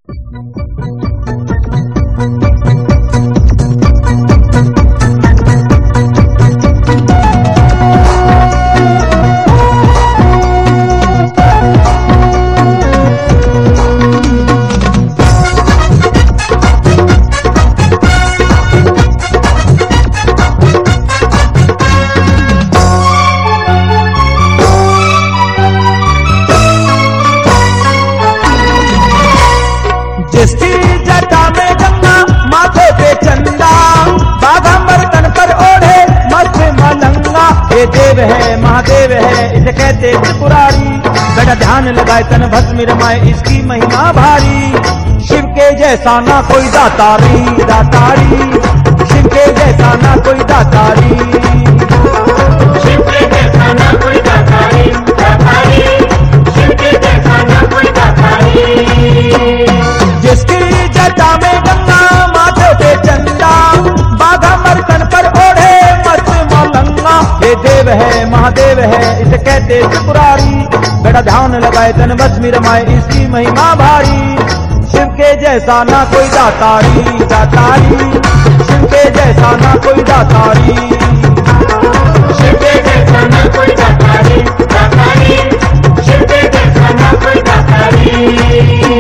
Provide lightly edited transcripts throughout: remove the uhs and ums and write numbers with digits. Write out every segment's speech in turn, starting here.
जिसकी जटा में गंगा माथे पे चंदा, बाघंबर तन पर ओढ़े मस्त मलंगा। ये देव है महादेव है इसे कहते त्रिपुरारी, बेटा ध्यान लगाए तन भस्म रमाए इसकी महिमा भारी। शिव के जैसा ना कोई दातारी दातारी, शिव के जैसा ना कोई दातारी, शिव के जैसा ना कोई दातारी दातारी, शिव के जैसा ना कोई दातारी। जिसकी जटा में गंगा माथे पे चंदा, बाघंबर तन पर ओढ़े मस्त मलंगा। ये देव है महादेव है इसे कहते त्रिपुरारी, बेटा ध्यान लगाए तन भस्म रमाए इसकी महिमा भारी। शिव के जैसा ना कोई दातारी दातारी, शिव के जैसा ना कोई दातारी, शिव के जैसा ना कोई दातारी दातारी, शिव के जैसा ना कोई दातारी।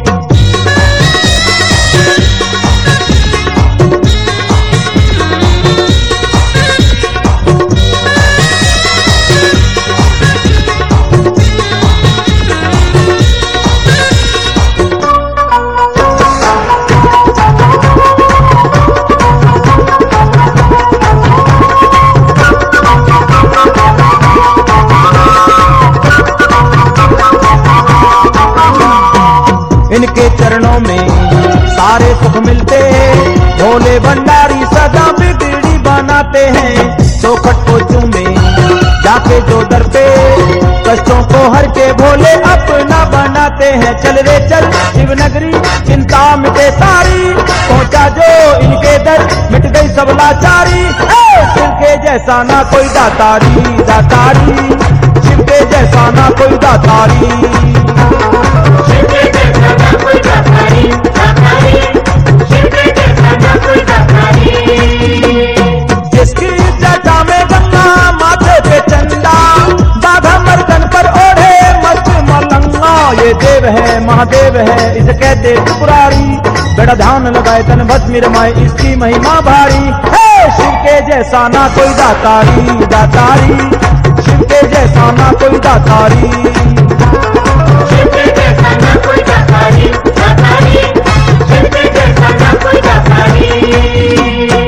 इनके चरणों में सारे सुख मिलते हैं, भोले भंडारी सदा बिगड़ी बनाते हैं। चौखट को चूमे जाके जो दर पे, कष्टों को हर के भोले अपना बनाते हैं। चल रे चल शिव नगरी चिंता मिटे सारी, पहुंचा जो इनके दर मिट गई सब लाचारी। शिव के जैसा ना कोई दातारी दातारी, शिव के जैसा ना कोई दातारी, शिव के जैसा ना कोई दातारी दातारी, शिव के जैसा ना कोई दातारी। जिसकी जटा में गंगा माथे पे चंदा, बाघंबर तन पर ओढ़े मस्त मलंगा। ये देव है महादेव है इसे कहते त्रिपुरारी, बेटा ध्यान लगाए तन भस्म रमाए इसकी महिमा भारी। शिव के जैसा ना कोई दातारी दातारी, शिव के जैसा ना कोई दातारी, शिव के जैसा ना कोई दातारी दातारी, शिव के जैसा ना कोई दातारी।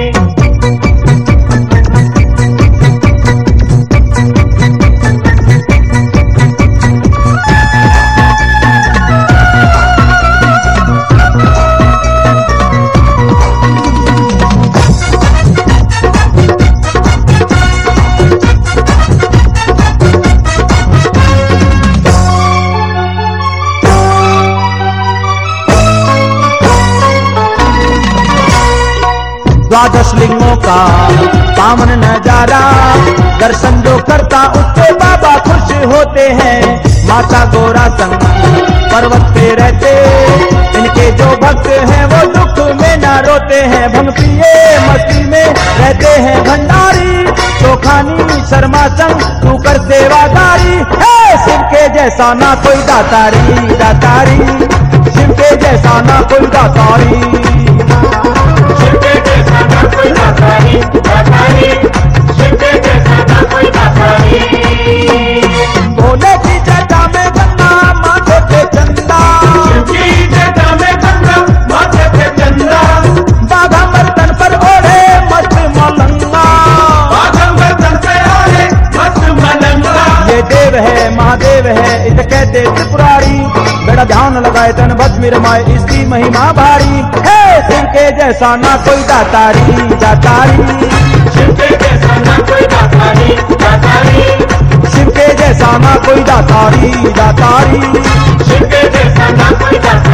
द्वादश लिंगों का पावन नजारा, दर्शन जो करता उससे बाबा खुश होते हैं। माता गौरा संग पर्वत पे रहते, इनके जो भक्त हैं वो दुख में ना रोते हैं। भंग पिए मस्ती में रहते हैं भंडारी, चोखानी शर्मा संग तू कर सेवादारी। शिव के जैसा ना कोई दातारी दातारी, शिव के जैसा ना कोई दातारी, शिव के जैसा ना कोई दातारी दातारी, शिव के जैसा ना कोई दातारी। भोले की जटा में गंगा माथे पे चंदा, शिव की जटा में गंगा माथे पे चंदा, बाघंबर तन पर ओढ़े मस्त मलंगा। बाघंबर तन पे ओढ़े मस्त मलंगा। ये देव है महादेव है इसे कहते त्रिपुरारी, बेटा ध्यान लगाए तन भस्म रमाए इसकी महिमा भारी। शिव के जैसा ना कोई दातारी दातारी, शिव के जैसा ना कोई दातारी दातारी, शिव के जैसा ना कोई दातारी दातारी, शिव के जैसा ना कोई दातारी।